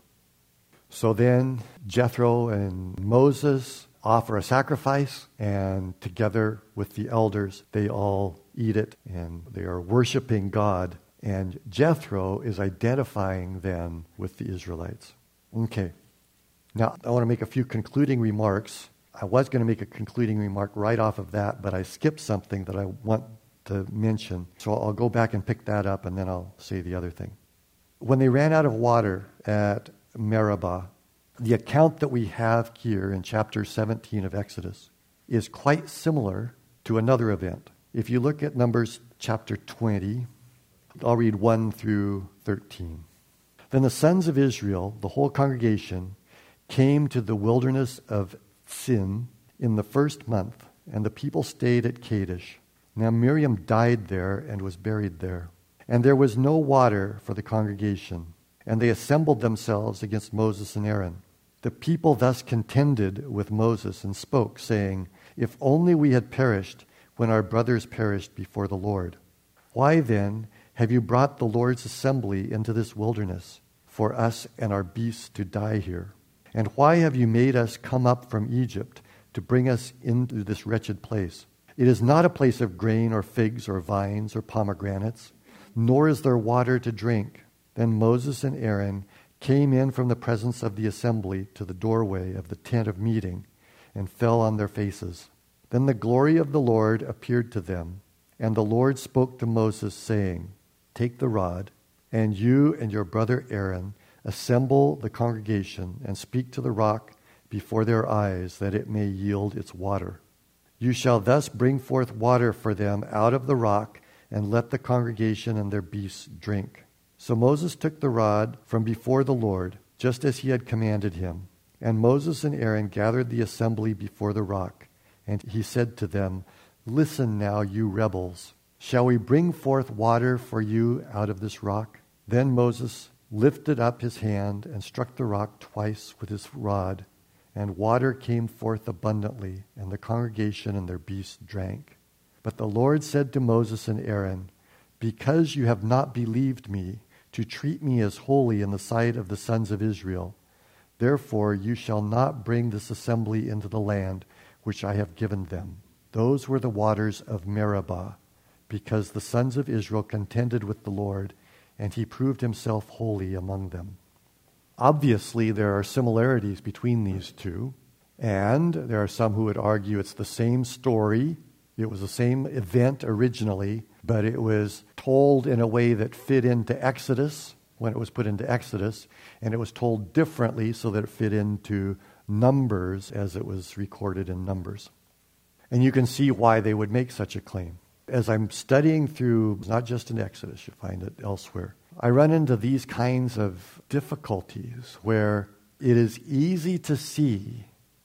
So then Jethro and Moses offer a sacrifice, and together with the elders, they all eat it, and they are worshiping God. And Jethro is identifying them with the Israelites. Okay. Now, I want to make a few concluding remarks. I was going to make a concluding remark right off of that, but I skipped something that I want to mention. So I'll go back and pick that up, and then I'll say the other thing. When they ran out of water at Meribah, the account that we have here in chapter seventeen of Exodus is quite similar to another event. If you look at Numbers chapter twenty, I'll read one through thirteen. Then the sons of Israel, the whole congregation, came to the wilderness of Sin in the first month, and the people stayed at Kadesh. Now Miriam died there and was buried there. And there was no water for the congregation, and they assembled themselves against Moses and Aaron. The people thus contended with Moses and spoke, saying, If only we had perished when our brothers perished before the Lord. Why then have you brought the Lord's assembly into this wilderness for us and our beasts to die here? And why have you made us come up from Egypt to bring us into this wretched place? It is not a place of grain or figs or vines or pomegranates, nor is there water to drink. Then Moses and Aaron came in from the presence of the assembly to the doorway of the tent of meeting and fell on their faces. Then the glory of the Lord appeared to them, and the Lord spoke to Moses, saying, Take the rod, and you and your brother Aaron assemble the congregation and speak to the rock before their eyes, that it may yield its water. You shall thus bring forth water for them out of the rock, and let the congregation and their beasts drink. So Moses took the rod from before the Lord, just as he had commanded him. And Moses and Aaron gathered the assembly before the rock. And he said to them, Listen now, you rebels. Shall we bring forth water for you out of this rock? Then Moses lifted up his hand and struck the rock twice with his rod, and water came forth abundantly, and the congregation and their beasts drank. But the Lord said to Moses and Aaron, Because you have not believed me, to treat me as holy in the sight of the sons of Israel, therefore you shall not bring this assembly into the land which I have given them. Those were the waters of Meribah, because the sons of Israel contended with the Lord, and he proved himself holy among them. Obviously, there are similarities between these two, and there are some who would argue it's the same story. It was the same event originally, but it was told in a way that fit into Exodus when it was put into Exodus, and it was told differently so that it fit into Numbers as it was recorded in Numbers. And you can see why they would make such a claim. As I'm studying through, not just in Exodus, you find it elsewhere, I run into these kinds of difficulties where it is easy to see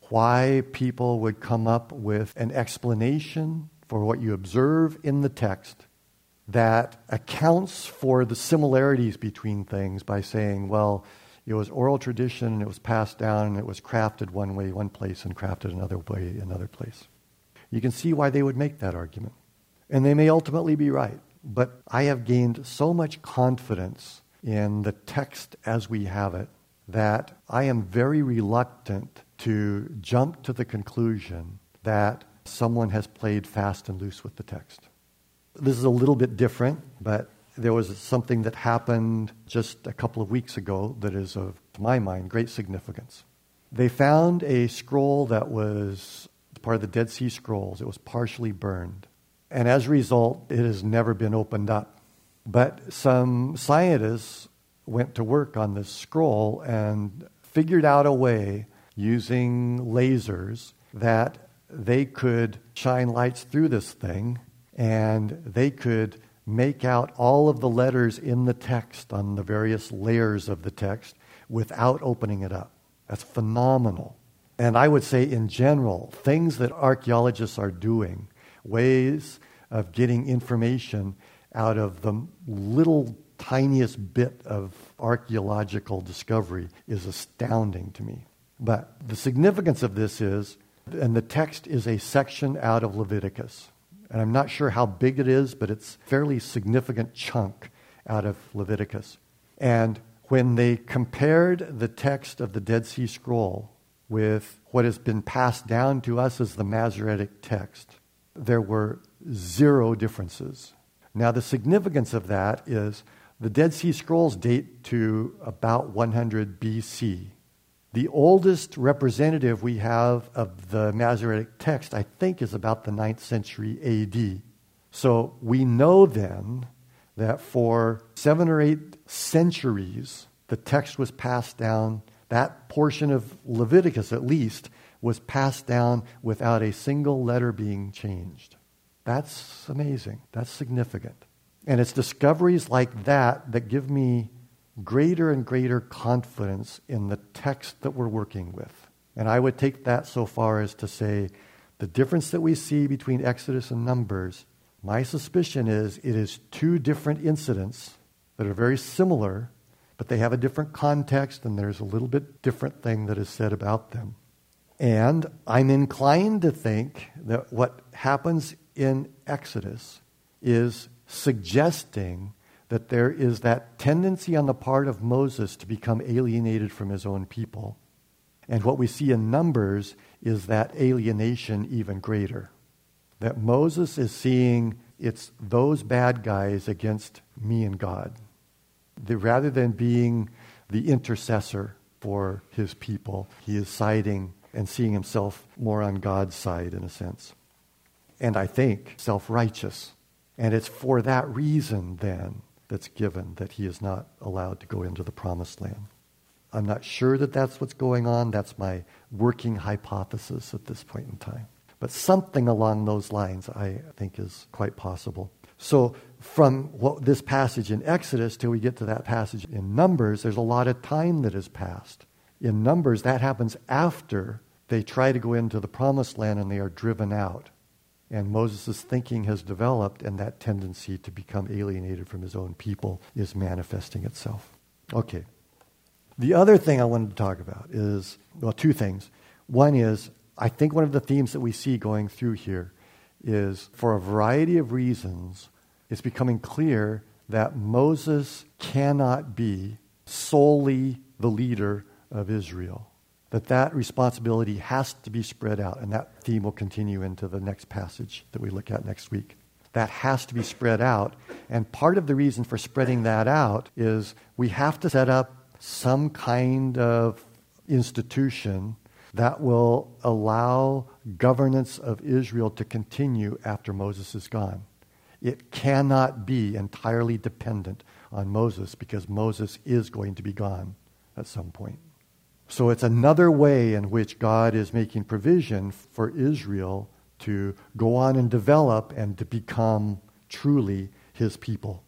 why people would come up with an explanation for what you observe in the text that accounts for the similarities between things by saying, well, it was oral tradition and it was passed down and it was crafted one way one place and crafted another way another place. You can see why they would make that argument. And they may ultimately be right. But I have gained so much confidence in the text as we have it that I am very reluctant to jump to the conclusion that someone has played fast and loose with the text. This is a little bit different, but there was something that happened just a couple of weeks ago that is of, to my mind, great significance. They found a scroll that was part of the Dead Sea Scrolls. It was partially burned. And as a result, it has never been opened up. But some scientists went to work on this scroll and figured out a way using lasers that they could shine lights through this thing and they could make out all of the letters in the text on the various layers of the text without opening it up. That's phenomenal. And I would say in general, things that archaeologists are doing, ways of getting information out of the little tiniest bit of archaeological discovery is astounding to me. But the significance of this is, and the text is a section out of Leviticus. And I'm not sure how big it is, but it's a fairly significant chunk out of Leviticus. And when they compared the text of the Dead Sea Scroll with what has been passed down to us as the Masoretic text, there were zero differences. Now, the significance of that is the Dead Sea Scrolls date to about one hundred B C. The oldest representative we have of the Masoretic text, I think, is about the ninth century A D. So we know then that for seven or eight centuries, the text was passed down, that portion of Leviticus at least, was passed down without a single letter being changed. That's amazing. That's significant. And it's discoveries like that that give me greater and greater confidence in the text that we're working with. And I would take that so far as to say the difference that we see between Exodus and Numbers, my suspicion is it is two different incidents that are very similar, but they have a different context and there's a little bit different thing that is said about them. And I'm inclined to think that what happens in Exodus is suggesting that there is that tendency on the part of Moses to become alienated from his own people. And what we see in Numbers is that alienation even greater. That Moses is seeing it's those bad guys against me and God. The, rather than being the intercessor for his people, he is siding and seeing himself more on God's side in a sense. And I think self-righteous. And it's for that reason then that's given that he is not allowed to go into the promised land. I'm not sure that that's what's going on. That's my working hypothesis at this point in time. But something along those lines I think is quite possible. So from what this passage in Exodus till we get to that passage in Numbers, there's a lot of time that has passed. In Numbers, that happens after they try to go into the promised land and they are driven out. And Moses' thinking has developed, and that tendency to become alienated from his own people is manifesting itself. Okay. The other thing I wanted to talk about is, well, two things. One is, I think one of the themes that we see going through here is, for a variety of reasons, it's becoming clear that Moses cannot be solely the leader of Israel. That that responsibility has to be spread out, and that theme will continue into the next passage that we look at next week. That has to be spread out, and part of the reason for spreading that out is we have to set up some kind of institution that will allow governance of Israel to continue after Moses is gone. It cannot be entirely dependent on Moses because Moses is going to be gone at some point. So it's another way in which God is making provision for Israel to go on and develop and to become truly his people.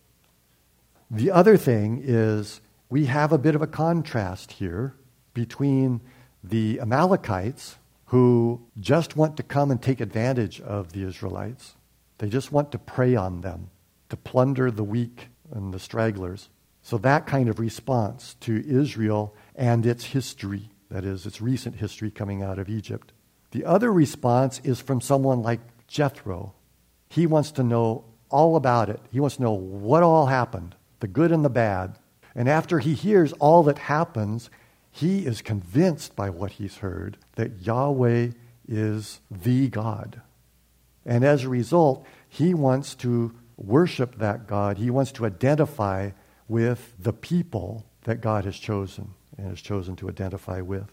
The other thing is we have a bit of a contrast here between the Amalekites, who just want to come and take advantage of the Israelites. They just want to prey on them, to plunder the weak and the stragglers. So that kind of response to Israel and its history, that is, its recent history coming out of Egypt. The other response is from someone like Jethro. He wants to know all about it. He wants to know what all happened, the good and the bad. And after he hears all that happens, he is convinced by what he's heard that Yahweh is the God. And as a result, he wants to worship that God. He wants to identify with the people that God has chosen and has chosen to identify with.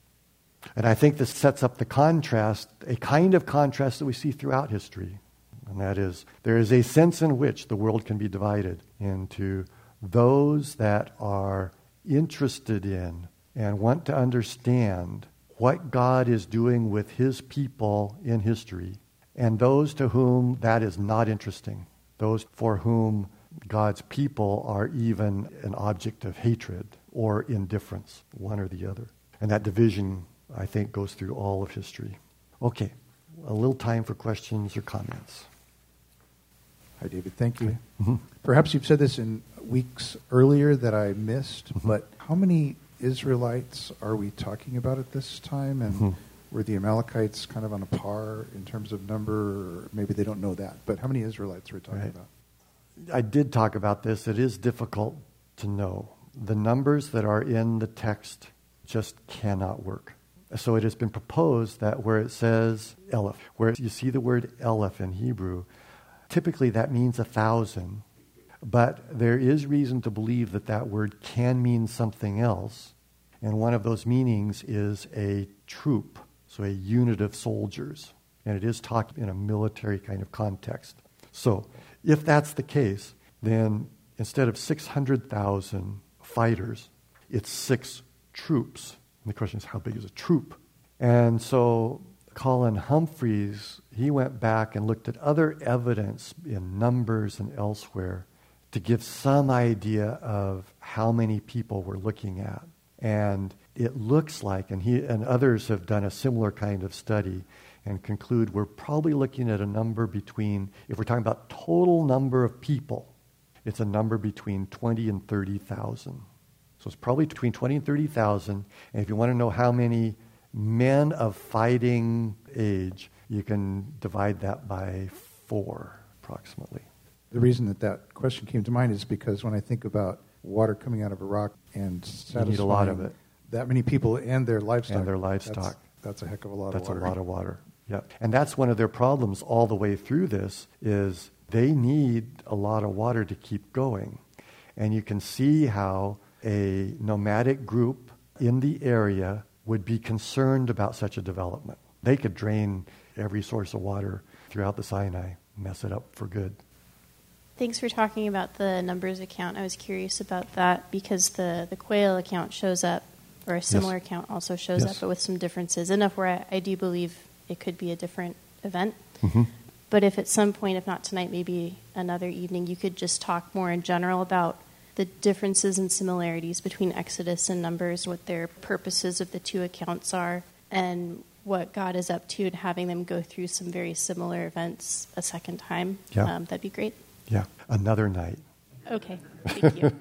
And I think this sets up the contrast, a kind of contrast that we see throughout history. And that is, there is a sense in which the world can be divided into those that are interested in and want to understand what God is doing with his people in history, and those to whom that is not interesting, those for whom God's people are even an object of hatred or indifference, one or the other. And that division, I think, goes through all of history. Okay, a little time for questions or comments. Hi, David. Thank you. Mm-hmm. Perhaps you've said this in weeks earlier that I missed, Mm-hmm. but how many Israelites are we talking about at this time? And Mm-hmm. were the Amalekites kind of on a par in terms of number? Or maybe they don't know that. But how many Israelites are we talking Right. about? I did talk about this. It is difficult to know. The numbers that are in the text just cannot work. So it has been proposed that where it says Eleph, where you see the word Eleph in Hebrew, typically that means a thousand. But there is reason to believe that that word can mean something else. And one of those meanings is a troop, so a unit of soldiers. And it is talked in a military kind of context. So if that's the case, then instead of six hundred thousand fighters, it's six troops. And the question is, how big is a troop? And so Colin Humphreys, he went back and looked at other evidence in Numbers and elsewhere to give some idea of how many people we're looking at. And it looks like, and he and others have done a similar kind of study and conclude we're probably looking at a number between, if we're talking about total number of people, it's a number between twenty and thirty thousand. So it's probably between twenty and thirty thousand. And if you want to know how many men of fighting age, you can divide that by four, approximately. The reason that that question came to mind is because when I think about water coming out of a rock and satisfying you need a lot of it. That many people and their livestock. And their livestock. That's, that's a heck of a lot that's of water. That's a lot of water, yeah. And that's one of their problems all the way through this is they need a lot of water to keep going. And you can see how a nomadic group in the area would be concerned about such a development. They could drain every source of water throughout the Sinai, mess it up for good. Thanks for talking about the numbers account. I was curious about that because the, the quail account shows up, or a similar yes. account also shows yes. up, but with some differences. Enough where I, I do believe it could be a different event. Mm-hmm. But if at some point, if not tonight, maybe another evening, you could just talk more in general about the differences and similarities between Exodus and Numbers, what their purposes of the two accounts are, and what God is up to and having them go through some very similar events a second time. Yeah. Um, that'd be great. Yeah, another night. Okay, thank you.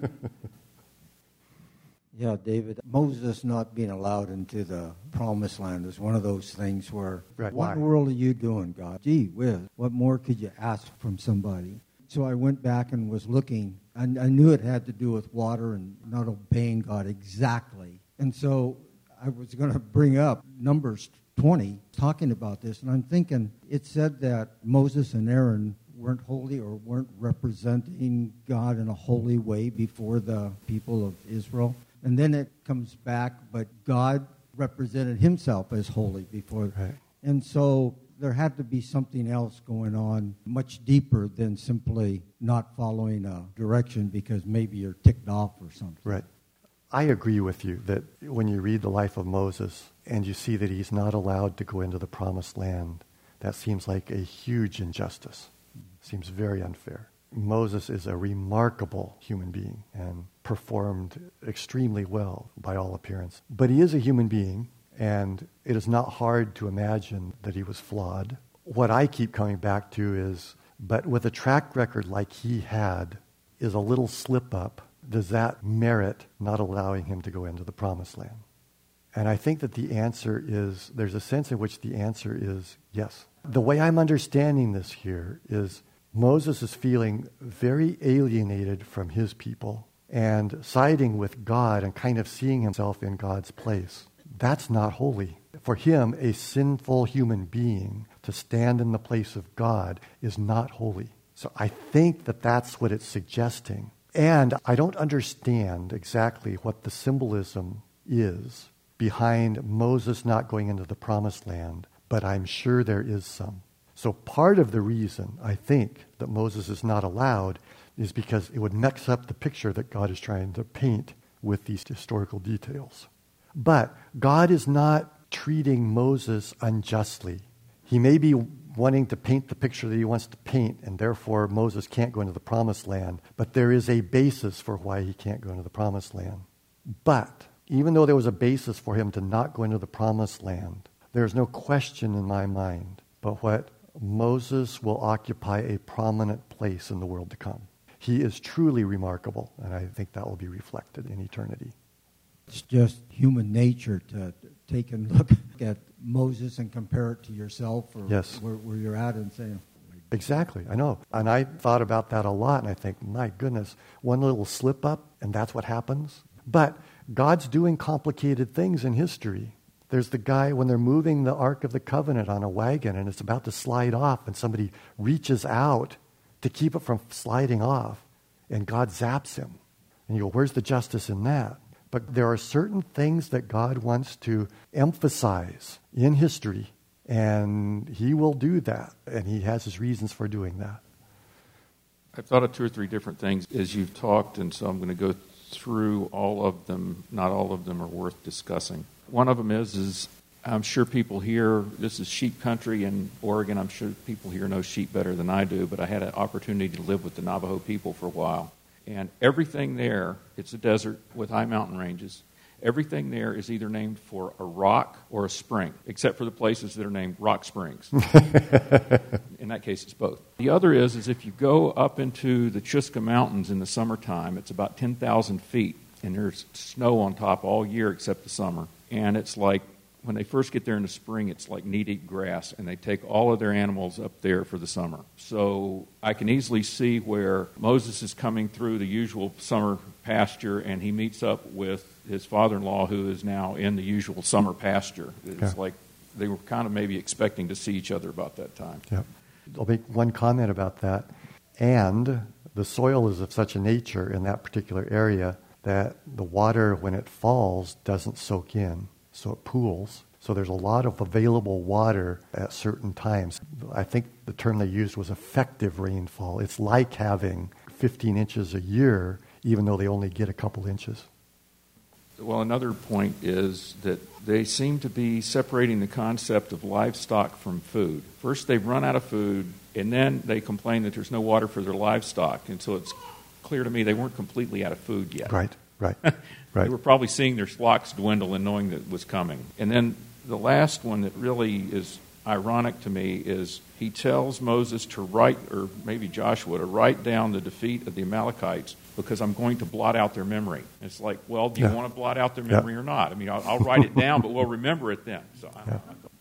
Yeah, David, Moses not being allowed into the promised land is one of those things where, right. what Why? in the world are you doing, God? Gee whiz, what more could you ask from somebody? So I went back and was looking, and I knew it had to do with water and not obeying God exactly. And so I was going to bring up Numbers twenty, talking about this, and I'm thinking, it said that Moses and Aaron weren't holy or weren't representing God in a holy way before the people of Israel. And then it comes back, but God represented himself as holy before. Right. And so there had to be something else going on much deeper than simply not following a direction because maybe you're ticked off or something. Right. I agree with you that when you read the life of Moses and you see that he's not allowed to go into the promised land, that seems like a huge injustice. Seems very unfair. Moses is a remarkable human being and performed extremely well by all appearance. But he is a human being, and it is not hard to imagine that he was flawed. What I keep coming back to is, but with a track record like he had, is a little slip up, does that merit not allowing him to go into the promised land? And I think that the answer is, there's a sense in which the answer is yes. The way I'm understanding this here is Moses is feeling very alienated from his people and siding with God and kind of seeing himself in God's place. That's not holy. For him, a sinful human being to stand in the place of God is not holy. So I think that that's what it's suggesting. And I don't understand exactly what the symbolism is behind Moses not going into the promised land, but I'm sure there is some. So part of the reason, I think, that Moses is not allowed is because it would mix up the picture that God is trying to paint with these historical details. But God is not treating Moses unjustly. He may be wanting to paint the picture that he wants to paint, and therefore Moses can't go into the promised land, but there is a basis for why he can't go into the promised land. But even though there was a basis for him to not go into the promised land, there's no question in my mind but what Moses will occupy a prominent place in the world to come. He is truly remarkable, and I think that will be reflected in eternity. It's just human nature to take and look at Moses and compare it to yourself or yes. where, where you're at and say, exactly, I know. And I thought about that a lot, and I think, my goodness, one little slip up, and that's what happens. But God's doing complicated things in history. There's the guy when they're moving the Ark of the Covenant on a wagon and it's about to slide off and somebody reaches out to keep it from sliding off and God zaps him. And you go, where's the justice in that? But there are certain things that God wants to emphasize in history, and he will do that, and he has his reasons for doing that. I've thought of two or three different things as you've talked, and so I'm going to go through all of them. Not all of them are worth discussing. One of them is, is I'm sure people here, this is sheep country in Oregon. I'm sure people here know sheep better than I do, but I had an opportunity to live with the Navajo people for a while. And everything there, it's a desert with high mountain ranges. Everything there is either named for a rock or a spring, except for the places that are named Rock Springs. In that case, it's both. The other is, is if you go up into the Chusca Mountains in the summertime, it's about ten thousand feet, and there's snow on top all year except the summer. And it's like, when they first get there in the spring, it's like knee-deep grass, and they take all of their animals up there for the summer. So I can easily see where Moses is coming through the usual summer pasture, and he meets up with his father-in-law, who is now in the usual summer pasture. It's yeah. like they were kind of maybe expecting to see each other about that time. Yeah. I'll make one comment about that. And the soil is of such a nature in that particular area that the water, when it falls, doesn't soak in. So it pools. So there's a lot of available water at certain times. I think the term they used was effective rainfall. It's like having fifteen inches a year, even though they only get a couple inches. Well, another point is that they seem to be separating the concept of livestock from food. First, they've run out of food, and then they complain that there's no water for their livestock. And so it's clear to me they weren't completely out of food yet. Right, right, right. They were probably seeing their flocks dwindle and knowing that it was coming. And then the last one that really is ironic to me is he tells Moses to write, or maybe Joshua, to write down the defeat of the Amalekites because I'm going to blot out their memory. It's like, well, do you yeah. want to blot out their memory yeah. or not? I mean, I'll, I'll write it down, but we'll remember it then. So I, yeah.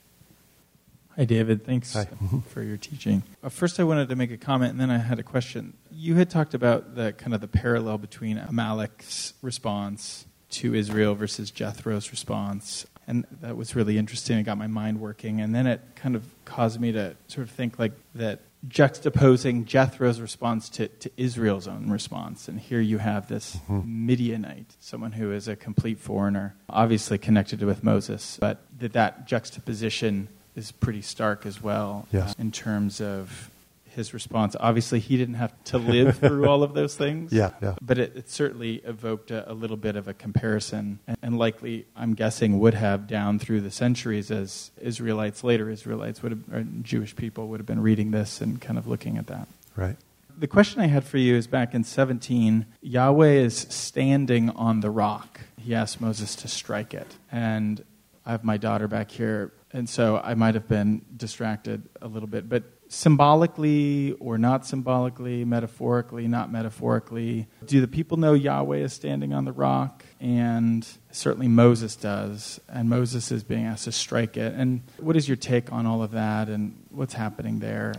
Hi, David. Thanks Hi. for your teaching. Uh, first, I wanted to make a comment, and then I had a question. You had talked about the kind of the parallel between Amalek's response to Israel versus Jethro's response, and that was really interesting. It got my mind working, and then it kind of caused me to sort of think like that juxtaposing Jethro's response to, to Israel's own response. And here you have this mm-hmm. Midianite, someone who is a complete foreigner, obviously connected with Moses, but that that juxtaposition is pretty stark as well yes. uh, in terms of his response. Obviously, he didn't have to live through all of those things, yeah, yeah. but it, it certainly evoked a, a little bit of a comparison, and, and likely, I'm guessing, would have down through the centuries as Israelites, later Israelites, would have, or Jewish people would have been reading this and kind of looking at that. Right. The question I had for you is back in seventeen, Yahweh is standing on the rock. He asked Moses to strike it, and I have my daughter back here, and so I might have been distracted a little bit, but symbolically or not symbolically, metaphorically, not metaphorically, do the people know Yahweh is standing on the rock? And certainly Moses does, and Moses is being asked to strike it. And what is your take on all of that, and what's happening there?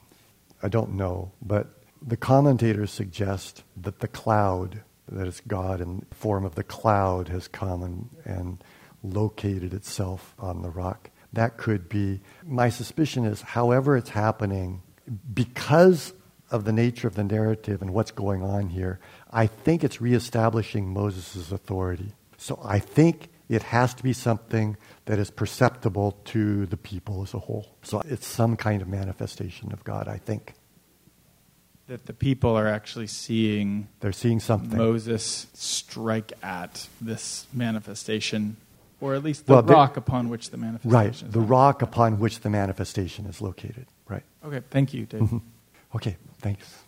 I don't know, but the commentators suggest that the cloud, that is God in the form of the cloud, has come and, and located itself on the rock. That could be. My suspicion is, however it's happening, because of the nature of the narrative and what's going on here, I think it's reestablishing Moses' authority. So I think it has to be something that is perceptible to the people as a whole. So it's some kind of manifestation of God, I think. That the people are actually seeing They're seeing something. Moses strike at this manifestation. Or at least the well, rock upon which the manifestation right, is. Right, the rock upon which the manifestation is located. Right. Okay, thank you, Dave. Okay, thanks.